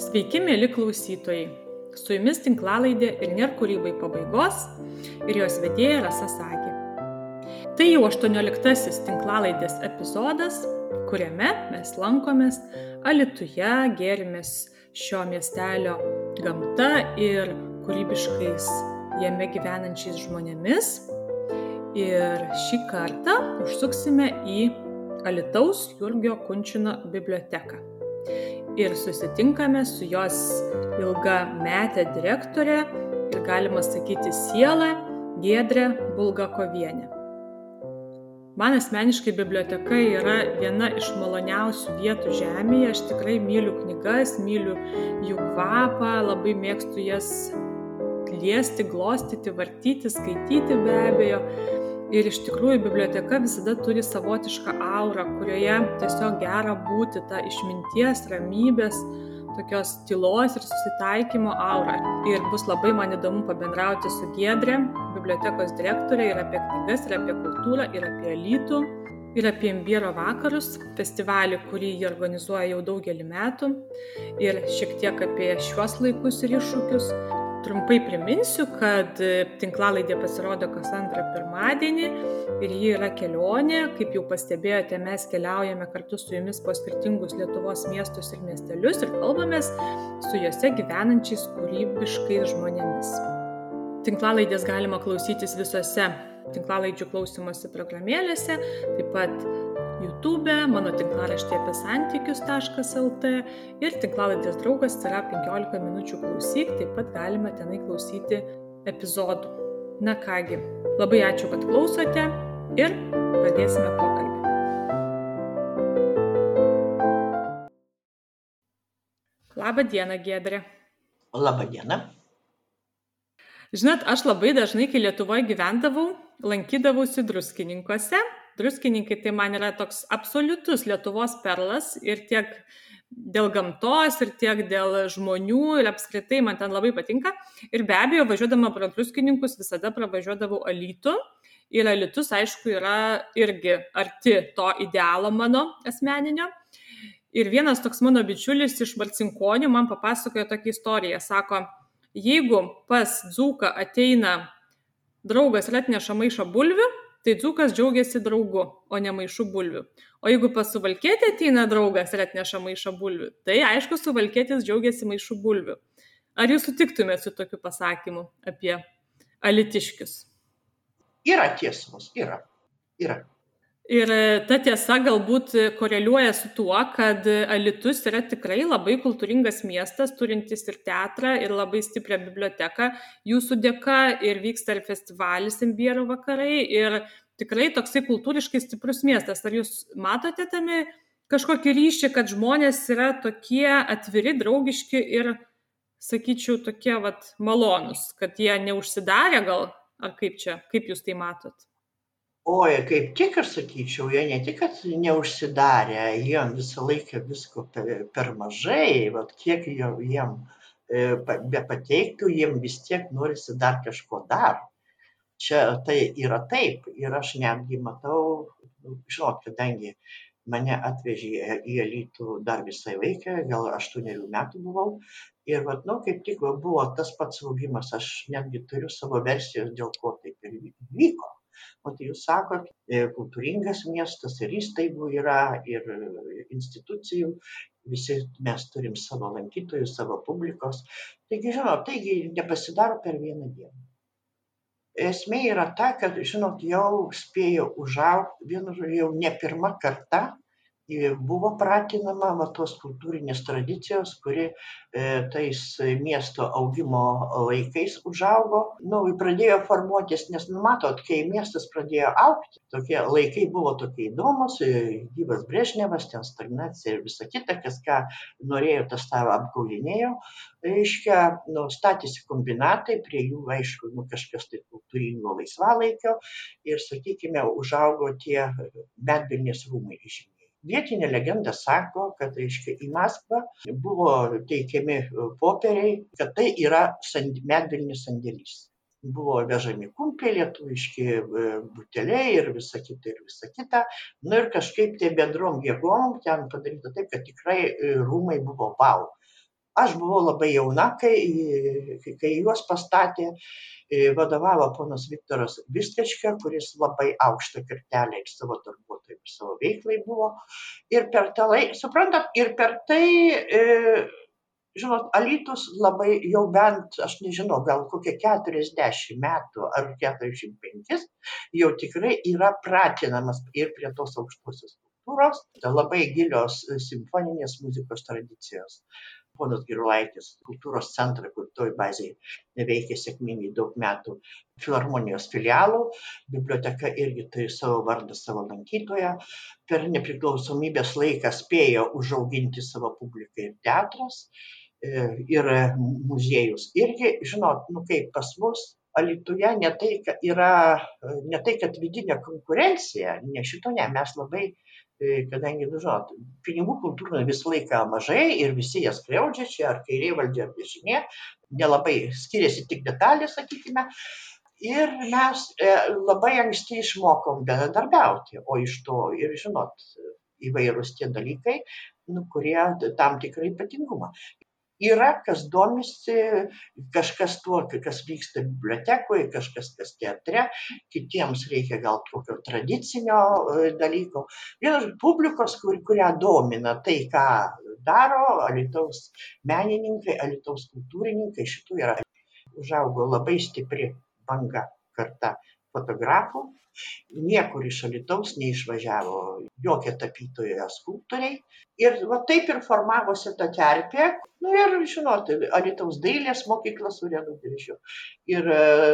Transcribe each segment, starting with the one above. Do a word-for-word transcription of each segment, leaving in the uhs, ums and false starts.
Sveiki, mėly klausytojai. Su jumis tinklalaidė ir nėr kūrybai pabaigos ir jos vedėja Rasa Sagė. Tai jau aštuonioliktasis tinklalaidės epizodas, kuriame mes lankomės Alytuje, gėrimės šio miestelio gamta ir kūrybiškais jame gyvenančiais žmonėmis. Ir šį kartą užsuksime į Alytaus Jurgio Kunčino biblioteką. Ir susitinkame su jos ilgamete direktore ir galima sakyti siela Giedre Bulgakoviene. Man asmeniškai biblioteka yra viena iš maloniausių vietų žemėje. Aš tikrai myliu knygas, myliu jų kvapą, labai mėgstu jas liesti, glostyti, vartyti, skaityti be abejo. Ir iš tikrųjų biblioteka visada turi savotišką aurą, kurioje tiesiog gera būti, ta išminties, ramybės, tokios tylos ir susitaikymo aura. Ir bus labai man įdomu pabendrauti su Giedre, bibliotekos direktorė, ir apie knygas, ir apie kultūrą, ir apie Alytų, ir apie Imbiero vakarus, festivalį, kurį jie organizuoja jau daugelį metų, ir šiek tiek apie šiuos laikus ir iššūkius. Trumpai priminsiu, kad tinklalaidė pasirodo kas antrą pirmadienį ir ji yra kelionė. Kaip jau pastebėjote, mes keliaujame kartu su jumis po skirtingus Lietuvos miestus ir miestelius ir kalbamės su juose gyvenančiais kūrybiškais žmonėmis. Tinklalaidės galima klausytis visose tinklalaidžių klausymosi programėlėse, taip pat YouTube, mano tinklaraštį apie santykius taškas lt ir tinklalaidės draugas yra penkiolika minučių klausyk, taip pat galime tenai klausyti epizodų. Na kągi, labai ačiū, kad klausote ir pradėsime pokalbį. Labą dieną, Giedre. Labą dieną. Žinot, aš labai dažnai, kai Lietuvoje gyvendavau, lankydavausi Druskininkuose. Druskininkai tai man yra toks absoliutus Lietuvos perlas ir tiek dėl gamtos, ir tiek dėl žmonių, ir apskritai man ten labai patinka. Ir be abejo, važiuodama pro Druskininkus visada pravažiuodavau Alytų. Ir Alytus, aišku, yra irgi arti to idealo mano asmeninio. Ir vienas toks mano bičiulis iš Marcinkonių man papasakojo tokią istoriją. Sako, jeigu pas dzūką ateina draugas ir atneša maišą bulvių, tai dzūkas džiaugiasi draugu, o ne maišu bulvių. O jeigu pas suvalkietį ateina draugas ir atneša maišą bulvių, tai aišku, suvalkietis džiaugiasi maišu bulvių. Ar jūs sutiktumėte su tokiu pasakymu apie alytiškius? Yra tiesos, yra. yra. Ir ta tiesa galbūt koreliuoja su tuo, kad Alytus yra tikrai labai kultūringas miestas, turintis ir teatrą, ir labai stiprią biblioteką jūsų dėka, ir vyksta ir festivalis Imbiero vakarai, ir tikrai toksai kultūriškai stiprus miestas. Ar jūs matote tame kažkokį ryšį, kad žmonės yra tokie atviri, draugiški ir, sakyčiau, tokie vat malonūs, kad jie neužsidarė gal, ar kaip čia, kaip jūs tai matot? Oi, kaip tik aš sakyčiau, jie ne tik, kad neužsidarė, jiem visą laiką visko per, per mažai, vat kiek jiem e, be pateiktų, jiem vis tiek norisi dar kažko dar. Čia tai yra taip, ir aš netgi matau, žinot, kadangi mane atvežė į Alytų dar visai vaiką, gal aštuonerių metų buvau, ir vat, nu, kaip tik buvo tas pats augimas, aš netgi turiu savo versijos, dėl ko taip ir vyko. O tai jūs sakot, kultūringas miestas ir įstaigų yra, ir institucijų, visi mes turim savo lankytojų, savo publikos. Taigi, žinot, taigi nepasidaro per vieną dieną. Esmė yra ta, kad, žinot, jau spėjo užaugti, vienu žodžiu, jau ne pirma karta buvo pratinama va, tos kultūrinės tradicijos, kuri e, tais miesto augimo laikais užaugo. Nu, pradėjo formuotis, nes, nu, matot, kai miestas pradėjo augti, tokie laikai buvo tokie įdomus, gyvas Brežnevas, ten stagnacija ir visa kita, kas ką norėjo, tas tą apgaulinėjo. Reiškia, nu, statėsi kombinatai, prie jų, aišku, nu, kažkas tai kultūringo laisvalaikio ir, sakykime, užaugo tie medvilnės rūmai žymiai. Vietinė legenda sako, kad, reiškia, į Maskvą buvo teikiami popieriai, kad tai yra sand, medvilnis sandėlys. Buvo vežami kumpiai, lietuviški buteliai ir visa kita, ir visa kita. Nu ir kažkaip tai bendrom jėgom ten padaryta taip, kad tikrai rūmai buvo vau. Aš buvau labai jauna, kai, kai juos pastatė, vadovavo ponas Viktoras Bistečka, kuris labai aukštą kartelę ir savo darbuotojų, ir savo veiklai buvo. Ir per tą laiką, suprantat, ir per tai, e, žinot, Alytus labai jau bent, aš nežinau, gal kokie keturiasdešimt metų ar keturiasdešimt penki, jau tikrai yra pratinamas ir prie tos aukštosios kultūros, labai gilios simfoninės muzikos tradicijos. Ponas Girulaitis, kultūros centrą, kur toj bazėje veikė sėkmingai daug metų, filharmonijos filialų, biblioteka irgi turi savo vardą, savo lankytoją. Per nepriklausomybės laiką spėjo užauginti savo publiką ir teatras, ir muziejus. Irgi, žinot, nu kaip pas mus Alytuje ne tai, kad yra, ne tai, kad vidinė konkurencija, ne šito ne, mes labai, kadangi, nu, žinot, pinigų kultūroje visą laiką mažai ir visi jas skriaudžia, čia ar kairė valdžia, ar dešinė, nelabai skiriasi tik detalės, sakykime. Ir mes labai anksti išmokom bendradarbiauti, o iš to ir, žinot, įvairūs tie dalykai, nu, kurie tam tikrą ypatingumą. Yra, kas domisi, kažkas tuo, kas vyksta bibliotekoje, kažkas kas teatre, kitiems reikia gal tokio tradicinio dalyko. Vienas publikos, kur, kurią domina tai, ką daro Alytaus menininkai, Alytaus kultūrininkai, šitų yra. Užaugo labai stipri banga karta fotografų. Niekur iš Alytaus neišvažiavo jokie tapytojai, skulptoriai. Ir va taip ir formavosi ta terpė. Nu ir, žinot, Alytaus dailės mokykla su Redu Diržiu. Ir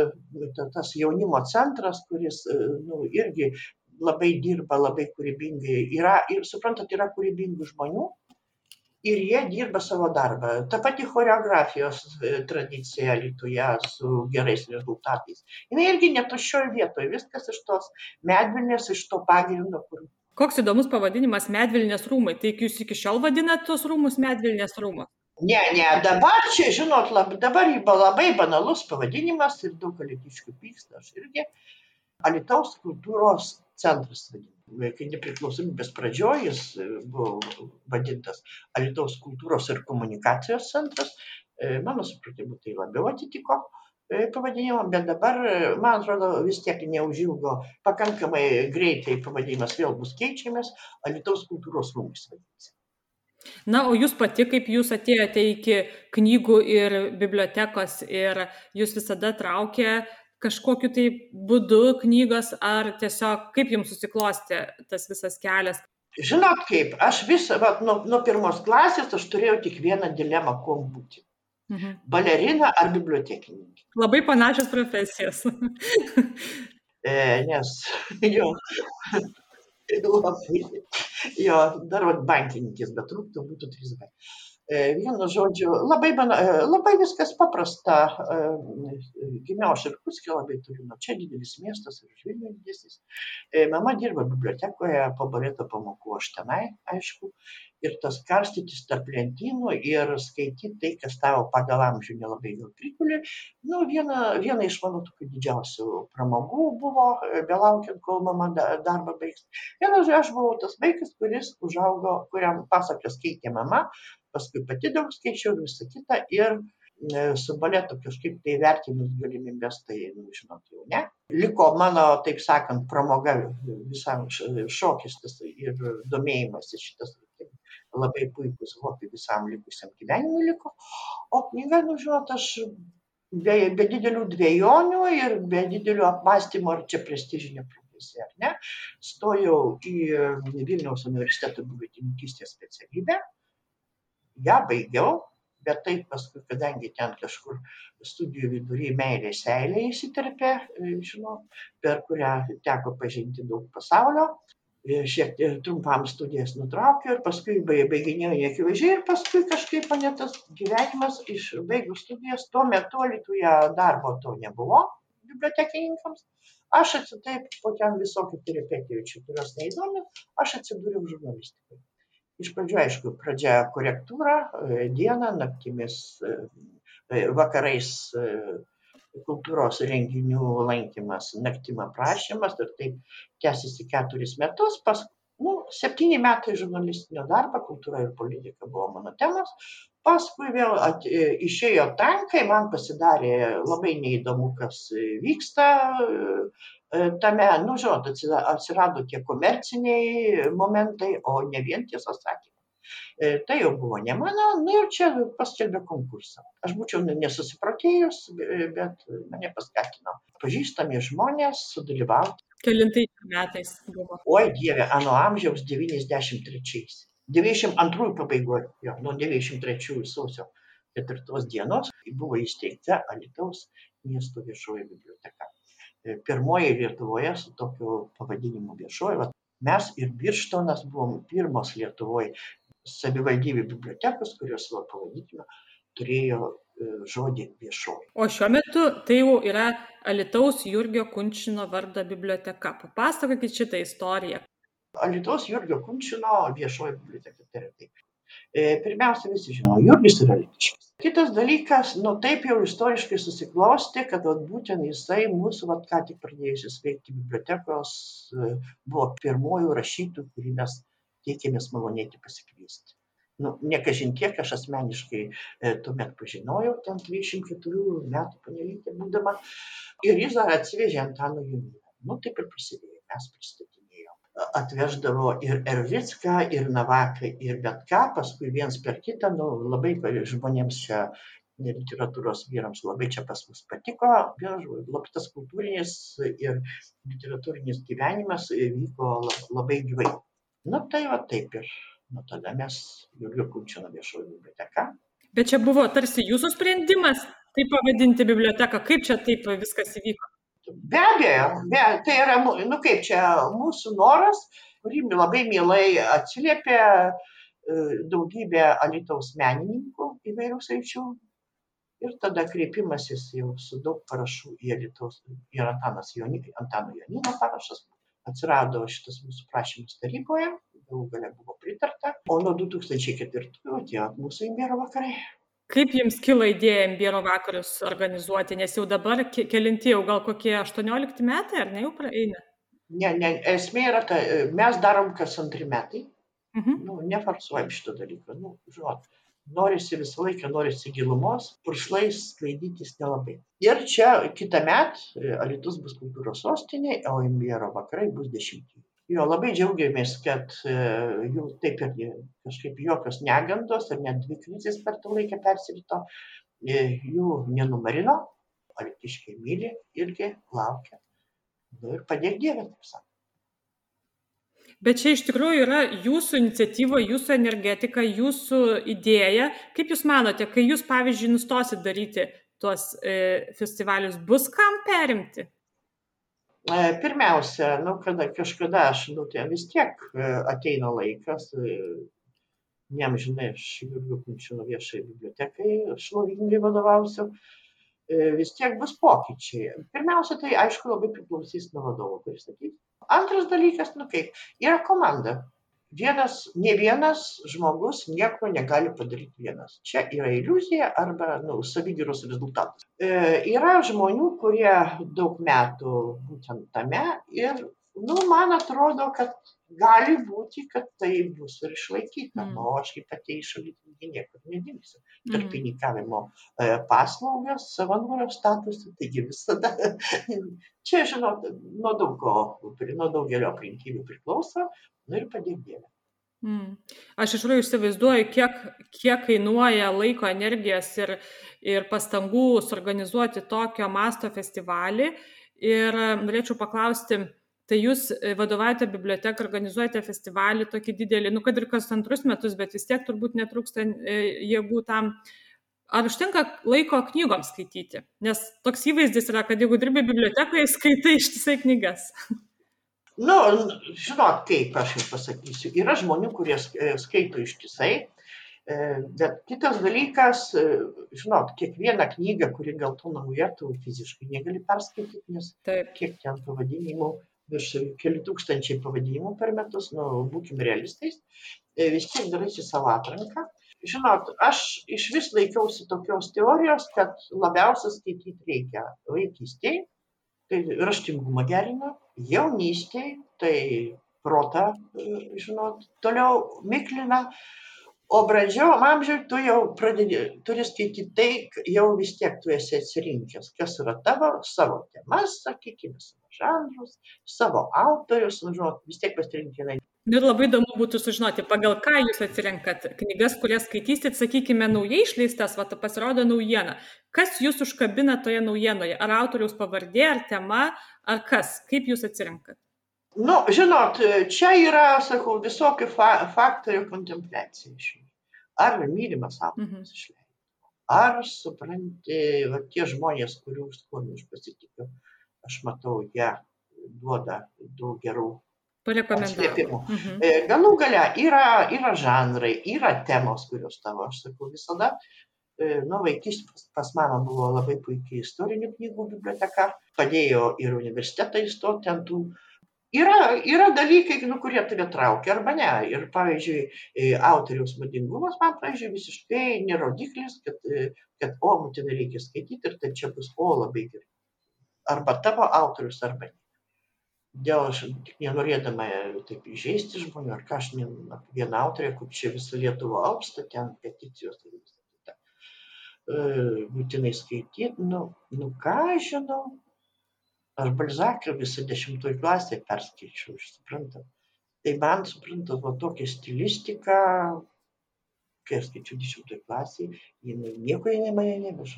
tas jaunimo centras, kuris, nu, irgi labai dirba, labai kūrybingai. Yra, ir suprantat, yra kūrybingų žmonių. Ir jie dirba savo darbą. Ta pati choreografijos tradicija Alytuje su gerais rezultatais. Jis irgi netuščioj vietoje, viskas iš tos Medvilnės, iš to pagrindo, kur. Koks įdomus pavadinimas Medvilnės rūmai. Tai jūs iki šiol vadinat tos rūmus Medvilnės rūmus? Ne, ne, dabar čia, žinot, lab, dabar labai banalus pavadinimas ir daug alytiškių pyksta, aš irgi. Alytaus kultūros centras vadinamas. Kai nepriklausomybės pradžioje jis buvo vadintas Alytaus kultūros ir komunikacijos centras, mano supratimu tai labiau atitiko pavadinimą, bet dabar, man atrodo, vis tiek neužilgo, pakankamai greitai pavadinimas vėl bus keičiamas, Alytaus kultūros rūmais vadinasi. Na, o jūs pati, kaip jūs atėjote iki knygų ir bibliotekos ir jūs visada traukė kažkokiu tai būdu knygos, ar tiesiog kaip jums susiklostė tas visas kelias? Žinot kaip, aš visą, va, nuo, nuo pirmos klasės aš turėjau tik vieną dilemą, kuo būti. Mhm. Balerina ar bibliotekininkė. Labai panašios profesijos. e, nes, jo, labai, jo, dar vat bankininkės, bet trūktų būtų trys B. Vienu žodžiu, labai, labai viskas paprasta. Gimiau aš Irkutske, labai turiu nuo čia, didelis miestas ir už Vilnių didesnis. Mama dirba bibliotekoje, po baleto pamokų aš tenai, aišku. Ir tas karstytis tarp lentynų ir skaityti tai, kas tavo pagal amžių nelabai gal prikuli. Nu, viena, viena iš mano tokių didžiausių pramogų buvo, belaukiant, kol mama darbą baigs. Vienu žodžiu, aš buvau tas vaikas, kuris užaugo, kuriam pasakas skaitė mama. Paskui pati daug skaičiau ir visą kitą ir su baletu kažkaip tai vertinus galimybės, tai, nu, žinot, jau ne. Liko mano, taip sakant, pramoga visam šokis tas ir domėjimas šitas labai puikus hobi visam likusiam gyvenimui liko. O knyga, nu, žinot, aš be, be didelių dvejonių ir be didelių apmąstymų, ar čia prestižinė profesija, ar ne, stojau į Vilniaus universiteto bibliotekininkystės specialybę. Ja baigiau, bet taip paskui, kadangi ten kažkur studijų vidury meilė seilė įsiterpė, žinau, per kurią teko pažinti daug pasaulio, šiek tiek trumpam studijas nutraukiau ir paskui baiginėjau neakivaizdžiai ir paskui kažkaip mane tas gyvenimas iš baigus studijas, tuo metu Alytuje darbo to nebuvo bibliotekininkams. Aš atsitaip, po ten visokių peripetijų, kurios neįdomi, aš atsidūriau žurnalistikoje. Iš pradžių, aišku, pradžia korektūra, dieną, naktimis, vakarais kultūros renginių lankymas, naktim aprašymas ir taip tęsiasi keturis metus. Pas, Nu, septyni metai žurnalistinio darbo, kultūra ir politika buvo mano temos. Paskui vėl at, išėjo tankai, man pasidarė labai neįdomu, kas vyksta tame. Nu, žinot, atsirado tie komerciniai momentai, o ne vien tiesą sakant. Tai jau buvo ne mano, nu ir čia paskelbė konkursą. Aš būčiau nesusiprotėjus, bet mane paskatino pažįstami žmonės sudalyvauti. Kelintais metais buvo? Oi, Dieve, ano amžiaus devyniasdešimt trečiais. devyniasdešimt antrųjų pabaigoje, jo, nuo devyniasdešimt trečiųjų sausio ketvirtos dienos buvo įsteigta Alytaus miesto viešoji biblioteka. Pirmoji Lietuvoje su tokiu pavadinimu viešoji. Mes ir Birštonas buvom pirmos Lietuvoje savivaldybių bibliotekos, kurios savo pavadinimą turėjo žodį viešoji. O šiuo metu tai jau yra Alytaus Jurgio Kunčino vardo biblioteka. Papasakokit šitą istoriją. Alytaus Jurgio Kunčino viešoji biblioteka, tai yra taip. Pirmiausia, visi žino, Jurgis yra alytiškis. Kitas dalykas, nu taip jau istoriškai susiklosti, kad vat, būtent jisai mūsų, vat, ką tik pradėjusios veikti bibliotekos, buvo pirmojų rašytojų, kurį mes teikėmės malonėti pasikviesti. Nu, nekažin kiek aš asmeniškai e, tuomet pažinojau, ten dvidešimt keturių metų panelytė būdama, ir jis dar atsivežė Antaną Jonyną. Nu, taip ir prasidėjo, mes pristatinėjom. Atveždavo ir Ervicką, ir Navaką, ir bet ką, paskui viens per kitą, nu, labai žmonėms čia, literatūros vyrams labai čia pas mus patiko, labai tas kultūrinis ir literatūrinis gyvenimas vyko labai gyvai. Nu, tai va taip ir, nu, tada mes Jurgio Kunčino viešoji biblioteka. Bet čia buvo tarsi jūsų sprendimas taip pavadinti biblioteką, kaip čia taip viskas įvyko? Be abejo, be, tai yra, nu kaip čia, mūsų noras, kurį labai mielai atsiliepė daugybė Alytaus menininkų įvairių sričių. Ir tada kreipimasis jau su daug parašų į Alytaus, ir Antanas Jonynas, Antano Jonyno parašas. Atsirado šitas mūsų prašymas taryboje, galų gale buvo pritarta, o nuo du tūkstančiai ketvirtųjų atėjo mūsų imbiero vakarai. Kaip jums kilo idėja imbiero vakarus organizuoti, nes jau dabar kelinti jau gal kokie aštuoniolikti metai, ar ne jau praeina? Ne, ne, esmė yra, ta, mes darom kas antri metai, Mhm. nu, nefarsuojam šitą dalyką, nu, žinot, norisi visą laiką, norisi gilumos, puršlais sklaidytis nelabai. Ir čia kitą metą Alytus bus kultūros sostinė, o imbiero vakarai bus dešimtieji. Jo, labai džiaugiamės, kad jų taip ir kažkaip jokios negandos ir net dvi krizės per tą laiką persirito, jų nenumarino, alytiškiai myli irgi laukia. Nu ir padėk Dieve, taip sakant. Bet čia iš tikrųjų yra jūsų iniciatyva, jūsų energetika, jūsų idėja. Kaip jūs manote, kai jūs, pavyzdžiui, nustosit daryti tuos e, festivalius, bus kam perimti? Pirmiausia, nu, kada kažkada aš, nu, ten vis tiek ateina laikas, neamžinai aš Jurgio Kunčino viešai bibliotekai šlovingai vadovausiu, vis tiek bus pokyčiai. Pirmiausia, tai aišku labai priklausys nuo vadovo, kuris sakys. Antras dalykas, nu kaip, yra komanda. Vienas, ne vienas žmogus nieko negali padaryti vienas. Čia yra iliuzija arba, nu, savigyros rezultatas. E, yra žmonių, kurie daug metų būtent tame ir, nu, man atrodo, kad gali būti, kad tai bus ir išlaikyta. Mm. O aš kaip atėjai šalitinį niekur nedingsiu. Mm. Tarpininkavimo e, paslaugas, savanorio statusą, taigi visada. Čia, žinot, nuo, daugo, nuo daugelio aplinkybių priklauso. Nu ir padėk Dieve. Mm. Aš iš tikrųjų įsivaizduoju, kiek, kiek kainuoja laiko, energijos ir, ir pastangų suorganizuoti tokio masto festivalį. Ir norėčiau paklausti, tai jūs vadovaujate biblioteką, organizuojate festivalį tokį didelį, nu kad ir kas antrus metus, bet vis tiek turbūt netrūksta jėgų tam. Ar užtenka laiko knygoms skaityti? Nes toks įvaizdis yra, kad jeigu dirbi bibliotekoje, skaitai ištisai knygas. Nu, žinot, kaip aš jums pasakysiu, yra žmonių, kurie skaito ištisai, bet kitas dalykas, žinot, kiekvieną knygą, kuri gal to nauja, tu fiziškai negali perskaityti, nes Taip. Kiek ten pavadinimų, virš keli tūkstančiai pavadinimų per metus, nu, būkim realistais, vis tiek daraisi savo atranką. Žinot, aš iš vis laikiausi tokios teorijos, kad labiausiai skaityti reikia vaikystėje. Tai raštingumą gerina, jaunystėje, tai protą, žinot, toliau miklina. O brandžiam amžiui tu jau pradedi, turi skaityti tai, jau vis tiek tu esi atsirinkęs, kas yra tavo, savo temas, sakykime, savo žanrus, savo autorius, nu, žinot, vis tiek pasirinktinai. Ir labai įdomu būtų sužinoti, pagal ką jūs atsirenkat knygas, kurias skaitysit, sakykime, naujai išleistas, va, pasirodo naujiena. Kas jūs užkabina toje naujienoje? Ar autoriaus pavardė, ar tema, ar kas? Kaip jūs atsirenkat? Nu, žinot, čia yra, sakau, visokių fa faktorių kontempliacija. Ar mylimas autorius išleido, ar supranti, va, tie žmonės, kurių skonių aš pasitikiu, aš matau, jie duoda daug gerų atsiliepimų. Mhm. Galų gale yra, yra žanrai, yra temos, kurios tavo, aš sakau, visada, nu, vaikystės pas mamą buvo labai puikiai istorinių knygų biblioteka, padėjo ir universitetą įstoti ant tų. Yra, yra dalykai, nu, kurie tave traukia arba ne. Ir, pavyzdžiui, autoriaus madingumas man, pavyzdžiui, visiškai nerodiklis, kad, kad o, būtinai reikia skaityti ir tai čia bus o labai gerai. Arba tavo autorius, arba ne. Dėl aš tik nenorėdama taip įžeisti žmonių, ar ką aš ne, vieną autorę, kur čia visą Lietuvą alpsta, ten peticijos, tai visą kitą. Būtinai skaityti, nu, nu ką žinau. Aš Balzaką visą dešimtoj klasėje perskaičiau, aš suprantu. Tai man, suprantu, va tokia stilistika, kai aš skaičiau dešimtoj klasėje, jinai nieko jinai mane neveža.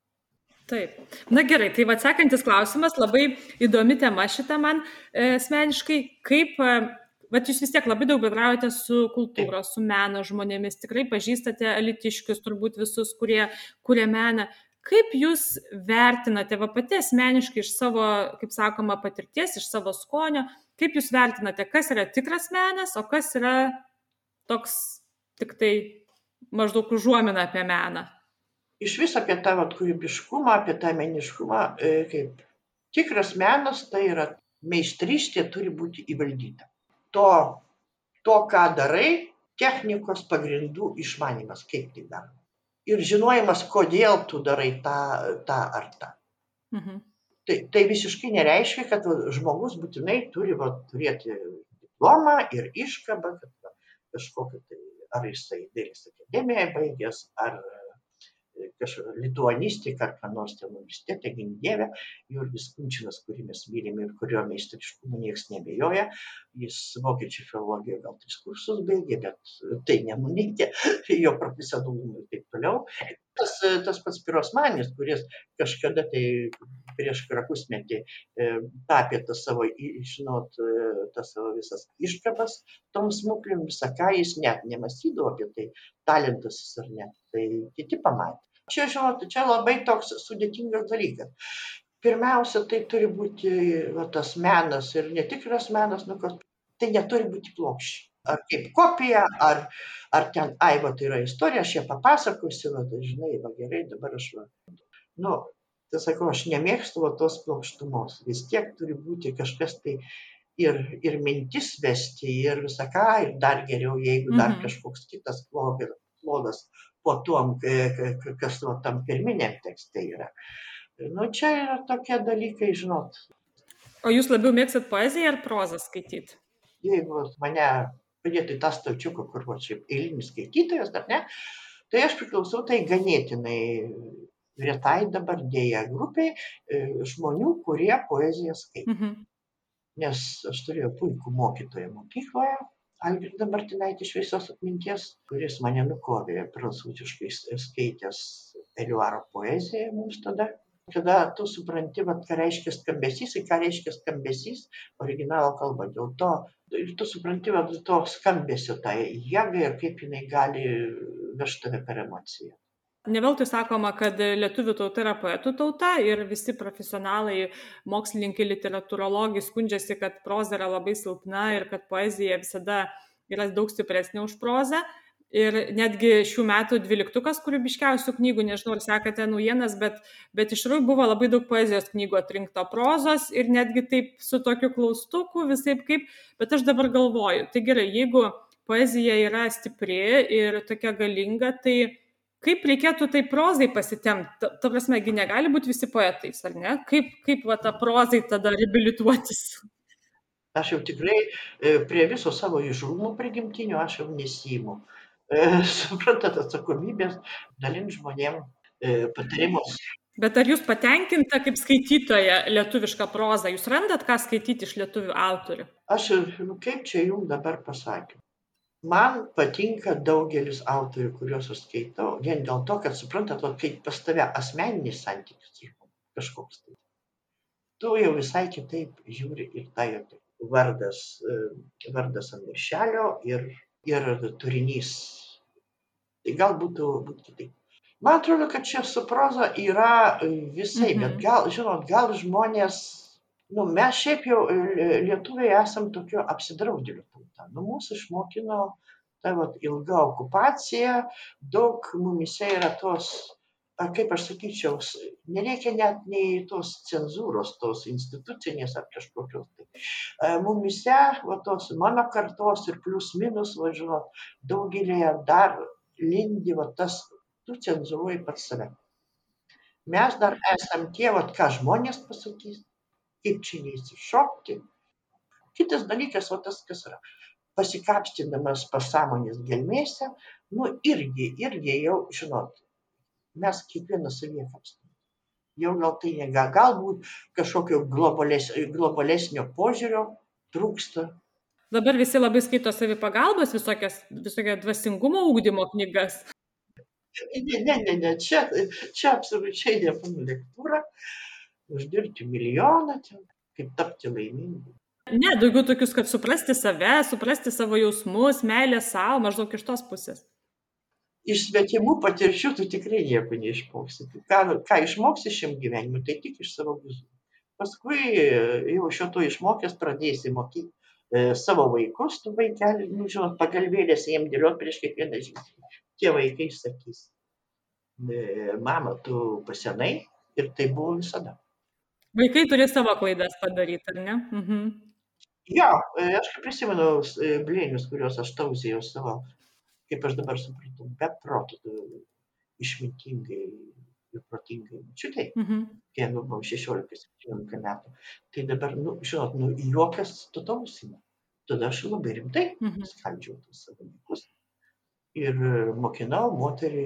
Taip. Na gerai, tai va sekantis klausimas, labai įdomi tema šita man e, asmeniškai, kaip, va jūs vis tiek labai daug bendraujate su kultūros, su meno žmonėmis, tikrai pažįstate alytiškius, turbūt visus, kurie kuria meną. Kaip jūs vertinate, va pati asmeniškai iš savo, kaip sakoma, patirties, iš savo skonio, kaip jūs vertinate, kas yra tikras menas, o kas yra toks tik tai maždaug užuomina apie meną? Iš vis apie tą kūrybiškumą, apie tą meniškumą, kaip tikras menas, tai yra meistrystė turi būti įvaldyta. To, to ką darai, technikos pagrindų išmanymas, kaip tai daroma. Ir žinojimas, kodėl tu darai tą, tą ar tą. Mhm. Tai, tai visiškai nereiškia, kad žmogus būtinai turi va, turėti diplomą ir iškabą, kad va, kažkokią tai, ar jisai dailės akademiją baigęs, ar kažkokią lituanistiką, ar ką nors ten universitete, gink Dieve, Jurgis Kunčinas, kurį mes mylime ir kurio meistriškumu niekas nebejoja, jis vokiečių filologijoje gal tris kursus baigė, bet tai nenuneigė jo profesionalumą ir taip toliau. Tas, tas pats Pirosmanis, kuris kažkada tai prieš pusmetį e, tapė tas savo, žinot, tas savo visas iškabas tom smuklėm, visą ką jis net nemąstydavo apie tai, talentas jis ar ne, tai kiti pamatė. Čia, žinot, čia labai toks sudėtingas dalykas. Pirmiausia, tai turi būti va, tas menas ir netikras menas, nu, kad tai neturi būti plokščiai. Ar kaip kopija, ar, ar ten, ai, va, tai yra istorija, aš ją papasakosiu, va, tai žinai, va, gerai, dabar aš, va. Nu, tai sakau, aš nemėgstu va, tos plokštumos. Vis tiek turi būti kažkas tai ir, ir mintis vesti, ir visą ką, ir dar geriau, jeigu dar mhm. kažkoks kitas klodas po tuom, kas va, tam pirminiam tekste yra. Nu, čia yra tokie dalykai, žinot. O jūs labiau mėgstat poeziją ar prozą skaityti? Jeigu mane padėtų į tą stalčiuką, kur va, šiaip eilinis skaitytojas, dar ne, tai aš priklausau tai ganėtinai retai dabar dėja grupiai žmonių, kurie poeziją skaito. Mhm. Nes aš turėjau puikų mokytoją mokykloje, Algirdą Martinaitį šviesios atminties, kuris mane nukovė prancūziškai skaitęs Eliuaro poeziją mums tada. Kada tu supranti, vat, ką reiškia skambesys, ir ką reiškia skambesys originalo kalba. Dėl to, ir tu supranti, vat, to skambesio tą jėgą ir kaip jinai gali vežti tave per emociją. Ne veltui sakoma, kad lietuvių tauta yra poetų tauta ir visi profesionalai, mokslininkai, literatūrologai skundžiasi, kad proza yra labai silpna ir kad poezija visada yra daug stipresnė už prozą. Ir netgi šių metų dvyliktukas kūrybiškiausių knygų, nežinau, ar sekate naujienas, bet, bet iš tikrųjų buvo labai daug poezijos knygų atrinkto prozos ir netgi taip su tokiu klaustuku visaip kaip, bet aš dabar galvoju, tai gerai, jeigu poezija yra stipri ir tokia galinga, tai kaip reikėtų tai prozai pasitemti? Ta, ta prasme, gi negali būti visi poetais, ar ne? Kaip, kaip va, ta prozai tada reabilituotis? Aš jau tikrai prie viso savo įžūlumo prigimtinio aš jau nesiimu. Suprantat, atsakomybės dalint žmonėm patarimus. Bet ar jūs patenkinta kaip skaitytoja lietuvišką prozą? Jūs randat, ką skaityti iš lietuvių autorių? Aš, nu, kaip čia jums dabar pasakiau. Man patinka daugelis autorių, kuriuos aš skaitau, vien dėl to, kad suprantat, kaip pas tave asmeninis santykis kažkoks tai. Tu jau visai kitaip žiūri ir tai vardas, vardas ant viršelio ir, ir turinys. Tai gal būtų, būtų kitaip. Man atrodo, kad čia su proza yra visai, mhm. bet gal, žinot, gal žmonės, nu, mes šiaip jau lietuviai esam tokio apsidraudėlių tauta. Nu, mūsų išmokino ta vat, ilga okupacija, daug mumise yra tos, kaip aš sakyčiau, nereikia net nei tos cenzūros, tos institucinės ar kažkokios. Tai. Mumise, va, tos mano kartos ir plius minus, va, žinot, daugelėje dar lindi va, tas, tu cenzūruoji pats save. Mes dar esam tie, vat, ką žmonės pasakys, kaip čia neįsišokti. Kitas dalykas, va, tas, kas yra, pasikapstinamas pasąmonės gelmėse, nu, irgi, irgi jau, žinot, mes kiekvienas savyje kapstam. Jau gal tai nega, galbūt kažkokio globalės, globalesnio požiūrio trūksta. Dabar visi labai skaito savipagalbos, visokias, visokias dvasingumo ugdymo knygas. Ne, ne, ne, ne, čia, čia absoliučiai ne mano lektūra, uždirbti milijoną, kaip tapti laimingu. Ne, daugiau tokius, kad suprasti save, suprasti savo jausmus, meilę savo, maždaug iš tos pusės. Iš svetimų patirčių tu tikrai nieko neišmoksi. Ką, ką išmoksi šiam gyvenimui, tai tik iš savo guzų. Paskui jau šito išmokęs pradėsi mokyti e, savo vaikus, tu vaikelį, nu, žinot, pagalvėlės jiem dėliot prieš kiekvieną žingsnį. Tie vaikai sakys, mama, tu pasenai ir tai buvo visada. Vaikai turi savo klaidas padaryti, ar ne? Mhm. Jo, aš prisimenu blėnius, kuriuos aš tausėjau savo, kaip aš dabar supratau, be protų, išmintingai ir protingai. Čiutai, mhm. kai nu, buvau šešiolika septyniolika metų. Tai dabar, nu, žinot, nu, juokas tu tausime. Tada aš labai rimtai mhm. skaldžiau tos savo vaikus. Ir mokinau moterį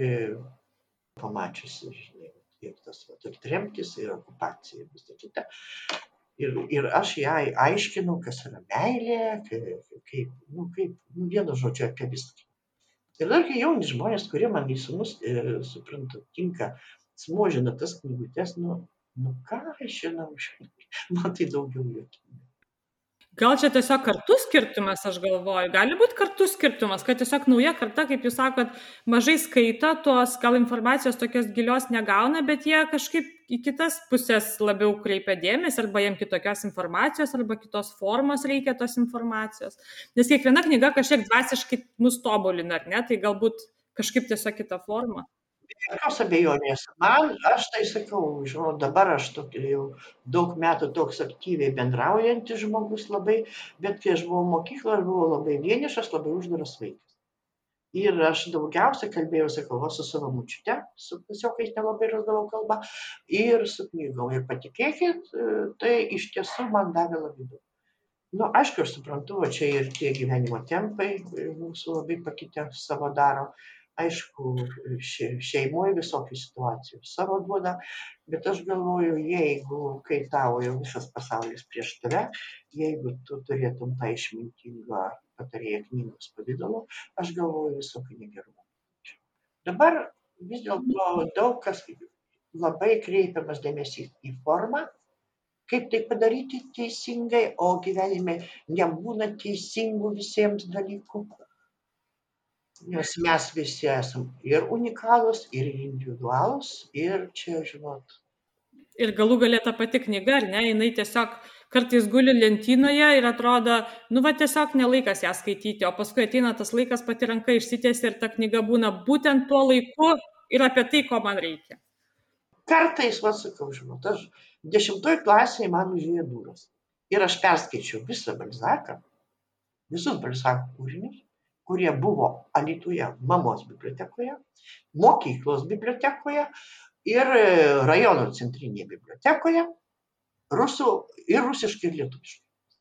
pamačiusi, žinai, ir tas ir tremtis, ir okupacija, ir visą kitą. Ir, ir aš jai aiškinau, kas yra meilė, kaip, kaip, nu, kaip, nu, vienu žodžiu apie viską. Ir dar kai jauni žmonės, kurie man į sūnus, e, suprantu, tinka, smožina tas knygutes, nu, nu ką aš žinau, man tai daugiau juokinga. Gal čia tiesiog kartų skirtumas, aš galvoju, gali būti kartų skirtumas, kad tiesiog nauja karta, kaip jūs sakot, mažai skaito, tos gal informacijos tokios gilios negauna, bet jie kažkaip į kitas pusės labiau kreipia dėmesį, arba jiem kitokios informacijos, arba kitos formos reikia tos informacijos. Nes kiekviena knyga kažkiek dvasiškai mus tobulina, ar ne, tai galbūt kažkaip tiesiog kita forma. Jokios abejonės. Man, aš tai sakau, žinau, dabar aš tokį, jau daug metų toks aktyviai bendraujantis žmogus labai, bet kai aš buvau mokykloje, aš buvau labai vienišas, labai uždaras vaikas. Ir aš daugiausia kalbėjausi kalba su savo močiute, su klasiokais nelabai rasdavau kalbą, ir su knygom. Ir patikėkit, tai iš tiesų man davė labai daug. Nu, aišku, aš suprantu, va čia ir tie gyvenimo tempai mūsų labai pakitę savo daro. Aišku, šeimoje visokių situacijų savo duoda, bet aš galvoju, jeigu, kai tavo jau visas pasaulis prieš tave, jeigu tu turėtum tą išmintingą patarėją knygos pavidalo, aš galvoju visokių negerumų. Dabar vis dėlto daug kas labai kreipiamas dėmesys į formą, kaip tai padaryti teisingai, o gyvenime nebūna teisingų visiems dalykų. Nes mes visi esam ir unikalūs, ir individualūs, ir čia, žinot. Ir galų galė ta pati knyga, ar ne, jinai tiesiog kartais guli lentynoje ir atrodo, nu va tiesiog nelaikas ją skaityti, o paskui ateina tas laikas, pati ranka išsitiesia ir ta knyga būna būtent tuo laiku ir apie tai, ko man reikia. Kartais, va sakau, žinot, aš dešimtoj klasėje man užėjo duras. Ir aš perskaičiau visą Balzaką, visus Balzako kūrinius, kurie buvo Alytuje mamos bibliotekoje, mokyklos bibliotekoje ir rajono centrinėje bibliotekoje, rusų ir rusiškai ir lietuviškai.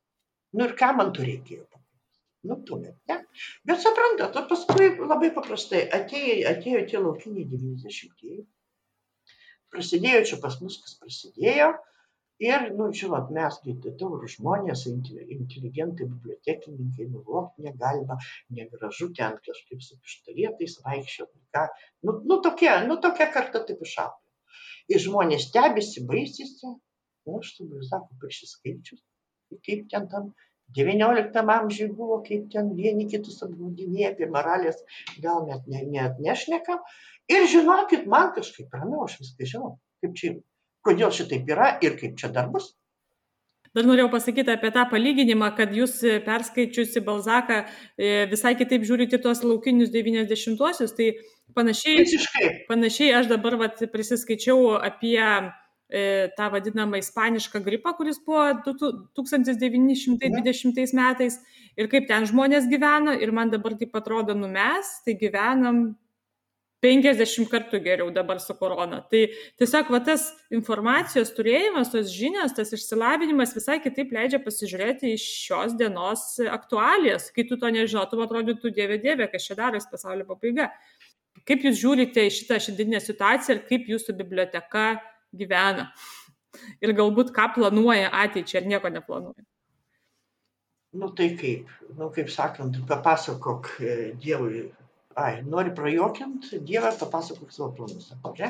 Nu ir ką man to reikėjo? Nu, tuomet, ne? Bet suprantat, o paskui labai paprastai atėjo, atėjo tie laukiniai devyniasdešimtieji. Prasidėjo čia pas mus, kas prasidėjo. Ir, nu, žinot, mes, taurūs žmonės, inteligentai, bibliotekininkai, nuvokti negalima, negražu ten kažkaip su pištolėtais vaikščioti. Nu, nu, tokia, nu, tokia karta taip išaugo. Ir žmonės stebisi, baisisi, nu, aš tų Balzako prisiskaičius, kaip ten tam devynioliktam amžiui buvo, kaip ten vieni kitus apgaudinėja, apie moralės gal net, net, net nešnekam. Ir žinokit, man kažkaip ramiau, aš viską žinau, kaip čia, kodėl šitaip yra ir kaip čia dar bus. Dar norėjau pasakyti apie tą palyginimą, kad jūs perskaičiusi Balzaką visai kitaip žiūrite tuos laukinius devyniasdešimtuosius, tai panašiai, panašiai aš dabar vat, prisiskaičiau apie tą vadinamą ispanišką gripą, kuris buvo tūkstantis devyni šimtai dvidešimtais metais ir kaip ten žmonės gyvena ir man dabar taip atrodo, nu mes tai gyvenam penkiasdešimt kartų geriau dabar su korona. Tai tiesiog va, tas informacijos turėjimas, tos žinios, tas išsilavinimas visai kitaip leidžia pasižiūrėti iš šios dienos aktualijas. Kai tu to nežinotum, atrodytų dieve dieve, kas čia darosi pasaulio pabaiga. Kaip jūs žiūrite į šitą šiandieninę situaciją ir kaip jūsų biblioteka gyvena? Ir galbūt ką planuoja ateičiai, ar nieko neplanuoja? Nu tai kaip, nu kaip sakant, papasakok Dievui. Ai, nori prajuokinti, Dievas papasakok savo planus.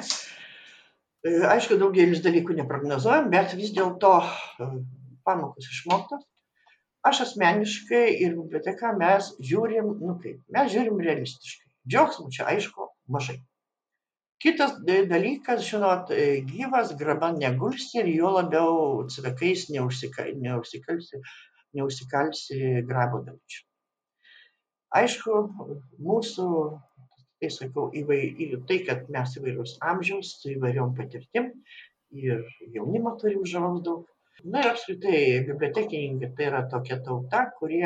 Aišku, daugelis dalykų neprognozuojam, bet vis dėlto pamokos išmoktos. Aš asmeniškai ir biblioteka mes žiūrim, nu kaip, mes žiūrim realistiškai. Džiaugsmų čia aišku mažai. Kitas dalykas, žinot, gyvas graban negulsi ir jo labiau cvekais neužsikalsi, neužsikalsi grabo dalčių. Aišku, mūsų, tai sakau, įvai, tai, kad mes įvairiaus amžiaus, su įvairiom patirtim ir jaunimo turi užaus daug. Na ir apskritai, bibliotekininkai tai yra tokia tauta, kurie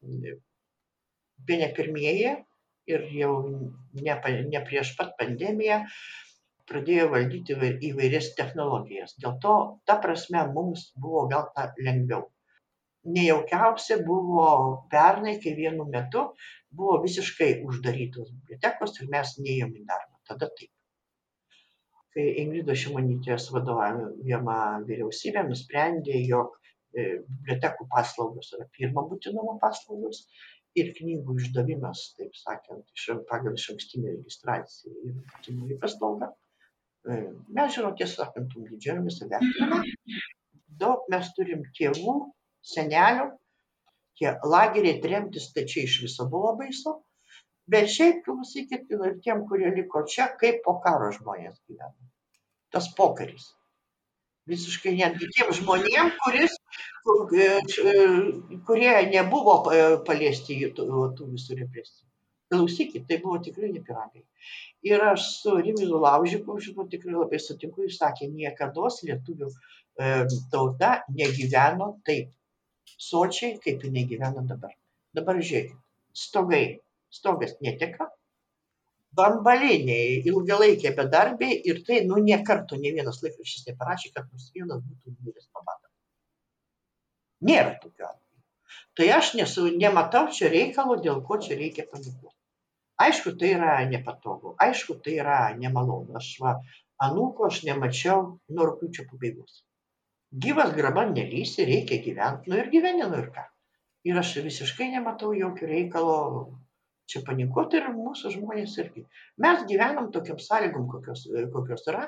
bene pirmieji ir jau ne, ne prieš pat pandemiją pradėjo valdyti įvairias technologijas. Dėl to, ta prasme, mums buvo gal ta lengviau. Nejaukiausia buvo pernai, kai vienu metu buvo visiškai uždarytos bibliotekos ir mes neėjom į darbą. Tada taip. Kai Ingridos Šimonytės vadovaujama vyriausybė nusprendė, jog bibliotekų paslaugos yra pirmo būtinumo paslaugos ir knygų išdavimas, taip sakant, pagal išankstinę registraciją ir būtinoji paslauga. Mes, žinot, tiesą sakant, didžiuojamės ir vertiname. Daug mes turim tėvų, senelių, tie lageriai tremtis, tai čia iš viso buvo baisu, bet šiaip, klausykit, ir tiem, kurie liko čia, kaip po karo žmonės gyvena. Tas pokaris. Visiškai netgi tiem žmonėm, kuris, kur, kurie nebuvo paliesti tų visų represijų. Klausykit, tai buvo tikrai ne piragai. Ir aš su Rimvydu Laužiku, žinau, tikrai labai sutinku, jis sakė, niekados lietuvių tauta negyveno taip sočiai, kaip jinai gyvena dabar. Dabar žiūrėkit, stogai, stogas neteka, bambaliniai, ilgalaikiai bedarbiai ir tai, nu, nie karto, ne vienas laikraštis neparašė, kad nors vienas būtų numiręs pabado. Nėra tokio atveju. Tai aš nesu, nematau čia reikalo, dėl ko čia reikia panikuoti. Aišku, tai yra nepatogu, aišku, tai yra nemalonu. Aš va, anūko aš nemačiau nuo rugpjūčio pabaigos. Gyvas graban nelysi, reikia gyventi, nu ir gyveni, nu ir ką. Ir aš visiškai nematau jokio reikalo čia panikuoti ir mūsų žmonės irgi. Mes gyvenam tokiam sąlygom, kokios, kokios yra.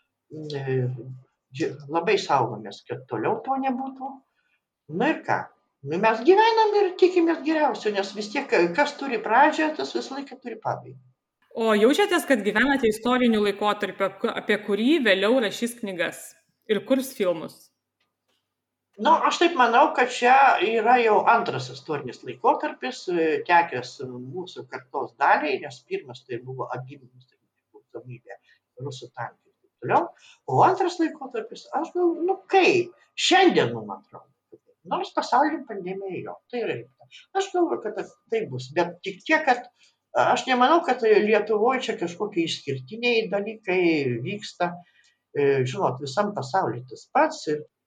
Labai saugomės, kad toliau to nebūtų. Nu ir ką. Nu, mes gyvenam ir tikimės geriausio, nes vis tiek, kas turi pradžią, tas visą laiką turi pabaigą. O jaučiatės, kad gyvenate istoriniu laikotarpiu, apie kurį vėliau rašys knygas ir kurs filmus? Nu, aš taip manau, kad čia yra jau antras istorinis laikotarpis, tekęs mūsų kartos daliai, nes pirmas tai buvo atgyvimas nepriklausomybė, rusų tankai ir taip toliau. O antras laikotarpis, aš gal, nu kaip, šiandien, man atrodo. Nors pasaulyje pandemija jo, tai yra rimta. Aš galvoju, kad tai bus, bet tik tiek, kad aš nemanau, kad Lietuvoje čia kažkokie išskirtiniai dalykai vyksta, žinot, visam pasaulyje tas pats. Ir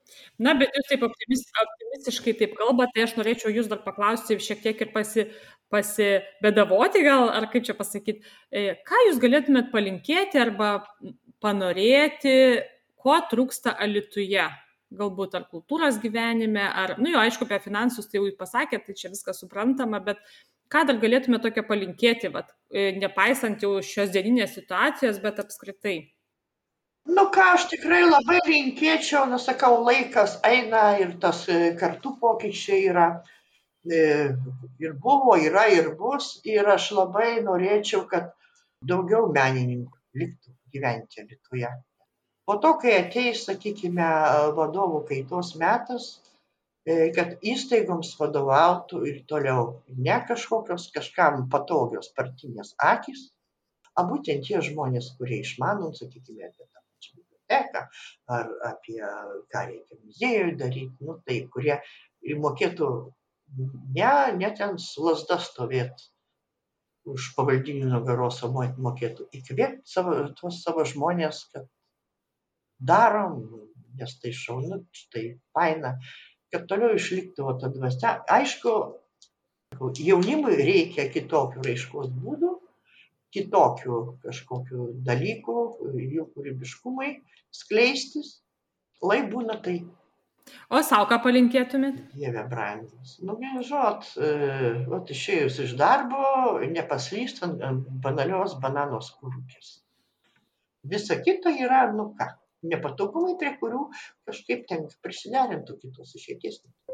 Na, bet jūs taip optimis, optimistiškai taip kalbate, tai aš norėčiau jūs dar paklausti šiek tiek ir pasi, pasibedavoti gal, ar kaip čia pasakyti, ką jūs galėtumėt palinkėti arba panorėti, ko trūksta Alytuje? Galbūt ar kultūros gyvenime, ar, nu jo, aišku, apie finansus tai jau pasakėt, tai čia viskas suprantama, bet ką dar galėtume tokio palinkėti, vat, nepaisant jau šios dieninės situacijos, bet apskritai? Nu ką, aš tikrai labai linkėčiau, nu sakau, laikas eina ir tas kartų pokyčiai yra, ir buvo, yra ir bus, ir aš labai norėčiau, kad daugiau menininkų liktų gyventi Alytuje. Po to, kai ateis, sakykime, vadovų kaitos metas, kad įstaigoms vadovautų ir toliau ne kažkokios kažkam patogios partinės akys, o būtent tie žmonės, kurie išmanom, sakykime, apie tą pačią biblioteką, ar apie ką reikia muziejui daryti, nu tai, kurie mokėtų ne, ne ten su lazda stovėti už pavaldinių nugaros, o mokėtų įkvėpti savo, tuos savo žmonės, kad darom, nes tai šaunu, tai faina, kad toliau išliktų ta dvasia. Aišku, jaunimui reikia kitokių raiškos būdų, kitokių kažkokių dalykų, jų kūrybiškumai skleistis, lai būna tai. O savo ką palinkėtumėt? Dieve brangus. Nu, žinot, vat išėjus iš darbo, nepaslyst ant banalios bananos kurukės. Visa kita yra, nu ką, nepatogumai, prie kurių kažkaip ten prisiderintų, kitos išeities.